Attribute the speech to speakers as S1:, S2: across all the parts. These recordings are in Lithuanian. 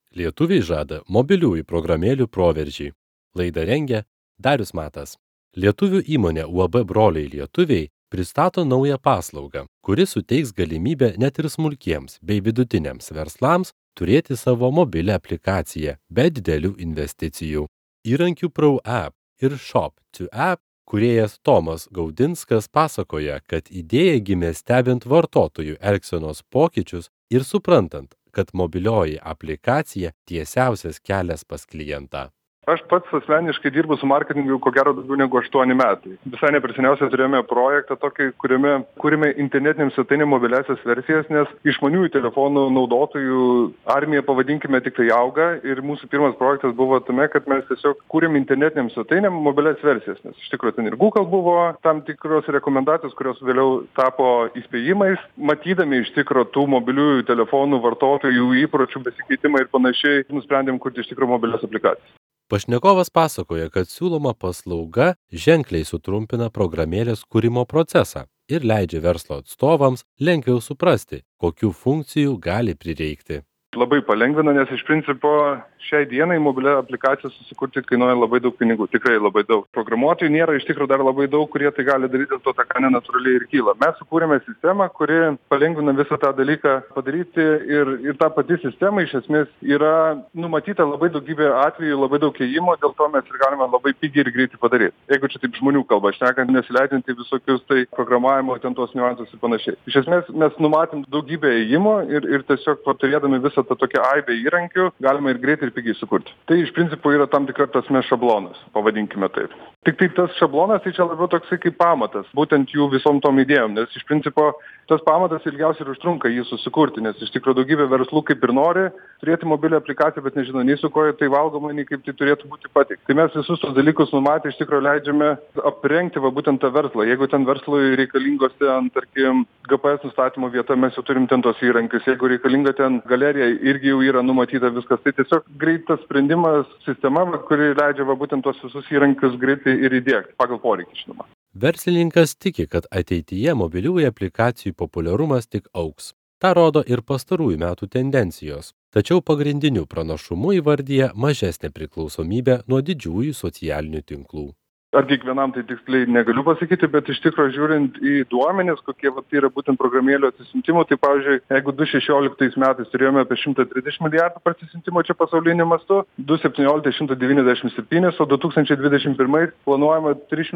S1: Lietuviai žada mobiliųjų programėlių proveržį. Laidą rengia Darius Matas. Lietuvių įmonė UAB Broliai Lietuviai pristato naują paslaugą, kuri suteiks galimybę net ir smulkiems bei vidutiniams verslams turėti savo mobilią aplikaciją be didelių investicijų. Įrankių Pro App ir Shop to App kūrėjas Tomas Gaudinskas pasakoja, kad idėja gimė stebint vartotojų elgsenos pokyčius ir suprantant, kad mobilioji aplikacija tiesiausias kelias pas klientą.
S2: Aš pats asmeniškai dirbu su marketingu ko gero daugiau negu 8 metai. Visai neperseniausiai turėjome projektą tokį, kuriame kūrėme internetinėms svetainėm mobiliasias versijas, nes išmaniųjų telefonų naudotojų armija, pavadinkime, tik tai auga ir mūsų pirmas projektas buvo tame, kad mes tiesiog kūrėm internetinėms svetainėm mobilias versijas, nes iš tikrųjų ten ir Google buvo tam tikros rekomendacijos, kurios vėliau tapo įspėjimais, matydami iš tikrųjų tų mobiliųjų telefonų vartotojų įpročių besikeitimą ir panašiai, nusprendėm kurti iš tikrųjų mobilias aplikacijas.
S1: Pašnekovas pasakoja, kad siūloma paslauga ženkliai sutrumpina programėlės kūrimo procesą ir leidžia verslo atstovams lengviau suprasti, kokių funkcijų gali prireikti.
S2: Labai palengvina, nes iš principo šiai dienai mobilią aplikaciją susikurti kainuoja labai daug pinigų, tikrai labai daug. Programuotojų nėra iš tikrųjų dar labai daug, kurie tai gali daryti, dėl to ta kaina natūraliai ir kyla. Mes sukūrėme sistemą, kuri palengvina visą tą dalyką padaryti ir ta pati sistema iš esmės yra numatyta labai daugybė atvejų, labai daug ėjimo, dėl to mes ir galime labai pigiai ir greitai padaryti. Jeigu čia taip žmonių kalba, šnekant, nesileidžiant į visokius tai programavimo, ten tos niuansus ir panašiai. Iš esmės mes numatėm daugybę ėjimo ir tiesiog turėdami visą tą tokią aibę įrankių galima ir greitai ir pigiai sukurti. Tai iš principo yra tam tikra prasme šablonas, pavadinkime taip. Tik tai tas šablonas tai čia labiau toksai kaip pamatas, būtent jų visom tom idėjom, nes iš principo tas pamatas ilgiausiai ir užtrunka jį susikurti, nes iš tikrųjų daugybė verslų kaip ir nori turėti mobilią aplikaciją, bet nežino nei su ko tai valgoma, nei kaip tai turėtų būti pateikta. Tai mes visus tos dalykus numatę iš tikrųjų leidžiame aprengti va būtent tą verslą. Jeigu ten verslui reikalingos ten, tarkim, GPS nustatymo vieta, mes jau turim ten tos įrankius. Jeigu reikalinga ten galerija, irgi jau yra numatyta viskas. Tai tiesiog greitas sprendimas, sistema, kuri leidžia va būtent tos visus įrankius greitai ir įdiegti pagal poreikį, žinoma.
S1: Verslininkas tiki, kad ateityje mobiliųjų aplikacijų populiarumas tik augs. Ta rodo ir pastarųjų metų tendencijos. Tačiau pagrindiniu pranašumu įvardyja mažesnę priklausomybę nuo didžiųjų socialinių tinklų.
S2: Ar kiekvienam tai tiksliai negaliu pasakyti, bet iš tikrųjų žiūrint į duomenis, kokie yra būtent programėlių atsisiuntimų, tai pavyzdžiui, jeigu 2016 metais turėjome apie 130 milijardų atsisiuntimų čia pasauliniu mastu, 2017 197, o 2021 planuojama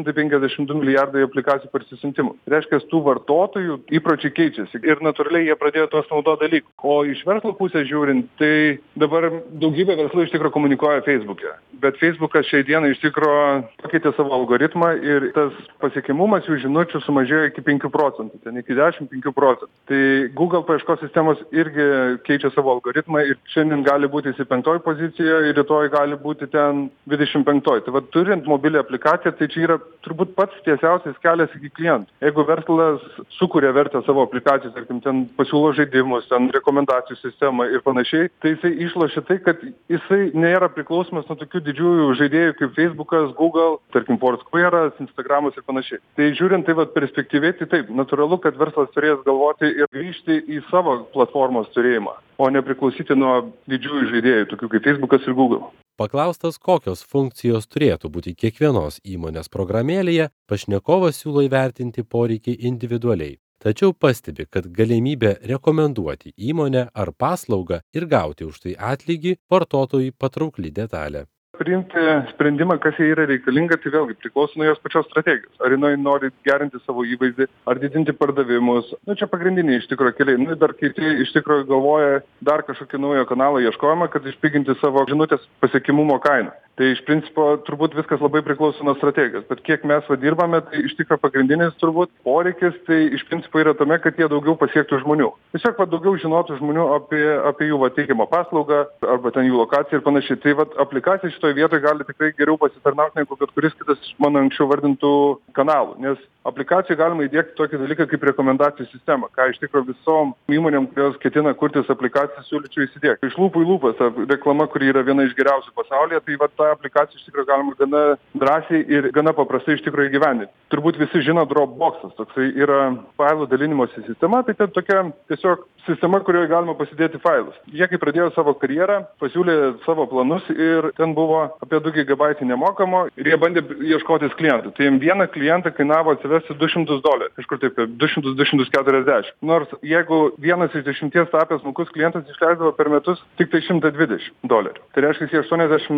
S2: 352 milijardai aplikacijų atsisiuntimų. Tai reiškia, tų vartotojų įpročiai keičiasi ir natūraliai jie pradėjo tuos naudoti dalykų. O iš verslo pusės žiūrint, tai dabar daugybė verslų iš tikrųjų komunikuoja Facebook'e, bet Facebook'as šiai dienai iš tikrųjų pakeitė savo algoritmą ir tas pasiekiamumas jų žinučių sumažėjo iki 5%, ten iki 10-5%. Tai Google paieškos sistemos irgi keičia savo algoritmą ir šiandien gali būti 5 pozicijoje ir rytoj gali būti ten 25. Tai va, turint mobilią aplikaciją, tai čia yra turbūt pats tiesiausias kelias iki klientų. Jeigu verslas sukuria vertę savo aplikacijos, tarkim, ten pasiūlo žaidimus, ten rekomendacijų sistemą ir panašiai, tai jisai išlošia tai, kad jisai nėra priklausomas nuo tokių didžiųjų žaidėjų kaip Facebookas, Google, tarkim, Foursquare'as, Instagramas ir panašiai. Tai žiūrint tai perspektyviai, tai taip, natūralu, kad verslas turės galvoti ir grįžti į savo platformos turėjimą, o nepriklausyti nuo didžiųjų žaidėjų, tokių kaip Facebookas ir Google.
S1: Paklaustas, kokios funkcijos turėtų būti kiekvienos įmonės programėlėje, pašnekovas siūlo įvertinti poreikį individualiai. Tačiau pastebi, kad galimybė rekomenduoti įmonę ar paslaugą ir gauti už tai atlygį vartotojui patraukli detalė.
S2: Priimti sprendimą, kas jai yra reikalinga, tai vėlgi priklauso nuo jos pačios strategijos. Ar jinai nori gerinti savo įvaizdį, ar didinti pardavimus. Čia pagrindiniai iš tikrųjų keliai. Dar kiti iš tikrųjų galvoja dar kažkokį naują kanalą ieškojimą, kad išpiginti savo žinutės pasiekimumo kainą. Tai iš principo turbūt viskas labai priklauso nuo strategijos, bet kiek mes dirbame, tai iš tikrųjų pagrindinis turbūt poreikis, tai iš principo yra tame, kad jie daugiau pasiektų žmonių. Tiesiog daugiau žinotų žmonių apie jų teikiamą paslaugą arba ten jų lokaciją ir panašiai. Tai aplikacija šito šitoje vietoje gali tikrai geriau pasitarnauti negu bet kuris kitas mano anksčiau vardintų kanalų, nes aplikacijoje galima įdiegti tokį dalyką kaip rekomendacijų sistemą, ką iš tikrųjų visom įmonėm, kurios ketina kurtis aplikacijas, siūlyčiau įsidiegti. Iš lūpų į lūpas ta reklama, kuri yra viena iš geriausių pasaulyje, tai va tą aplikaciją iš tikrųjų galima gana drąsiai ir gana paprastai iš tikrųjų įgyvendinti. Turbūt visi žino Dropbox'as, toksai yra failų dalinimosi sistema, tai ten tokia tiesiog sistema, kurioje galima pasidėti failus. Jie kai pradėjo savo karjerą, pasiūlė savo planus ir ten buvo apie 2 GB nemokamo ir jie bandė ieškotis klientų. Tai jiems vieną klientą kainavo atsivesti $200, kažkur taip, 200-240. Nors jeigu vienas iš 10 tapęs smulkus klientas išleisdavo per metus tik tai $120. Tai reiškia, jie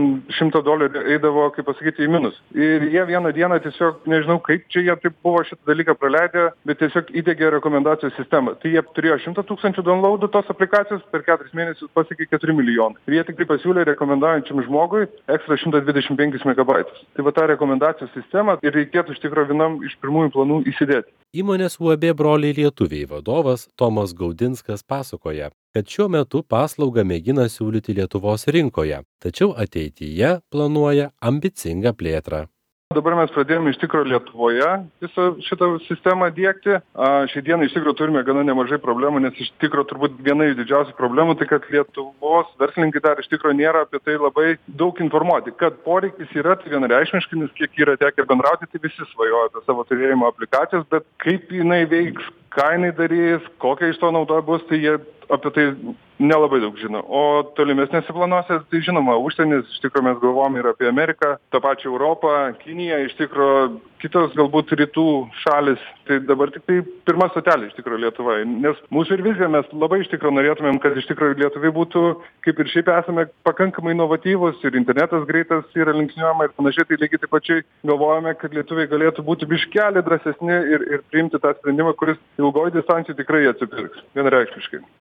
S2: $80-100 eidavo, kaip pasakyti, į minus. Ir jie vieną dieną tiesiog, nežinau kaip čia jie taip buvo šitą dalyką praleidę, bet tiesiog įdiegė rekomendacijų sistemą. Tai jie turėjo 100,000 downloadų tos aplikacijos, per 4 mėnesius pasiekė 4 milijonai. Ir jie tik tai pasiūlė rekomendaujančiam žmogui ekstra 125 MB. Tai va tą rekomendacijų sistemą ir reikėtų iš tikrųjų vienam iš pirmųjų planų įsidėti.
S1: Įmonės UAB Broliai Lietuviai vadovas Tomas Gaudinskas pasakoja, kad šiuo metu paslaugą mėgina siūlyti Lietuvos rinkoje, tačiau ateityje planuoja ambicingą plėtrą.
S2: Dabar mes pradėjome iš tikrųjų Lietuvoje visą šitą sistemą diegti. Šiai dienai iš tikrųjų turime gana nemažai problemų, nes iš tikrųjų turbūt viena iš didžiausių problemų tai, kad Lietuvos verslininkai dar iš tikrųjų nėra apie tai labai daug informuoti. Kad poreikis yra, tai vienareikšmiškai, nes kiek yra tekę bendrauti, tai visi svajoja apie savo turėjimo aplikacijas, bet kaip jinai veiks, ką jinai darys, kokia iš to nauda bus, tai jie apie tai nelabai daug žino. O tolimesnėse planuose, tai žinoma, užsienis, iš tikrųjų mes galvom ir apie Ameriką, tą pačią Europą, Kiniją, iš tikrųjų kitos galbūt rytų šalis. Tai dabar tik tai pirma stotelė iš tikrųjų Lietuvai. Nes mūsų ir vizija, mes labai iš tikrųjų norėtumėm, kad iš tikrųjų Lietuvai būtų, kaip ir šiaip esame pakankamai inovatyvus ir internetas greitas yra linksniuojama ir panašiai, tai lygiai taip pačiai galvojame, kad lietuviai galėtų būti biškelį drąsesni ir priimti tą sprendimą, kuris ilgoji distancija tikrai atsipirks, vienareikšmiškai.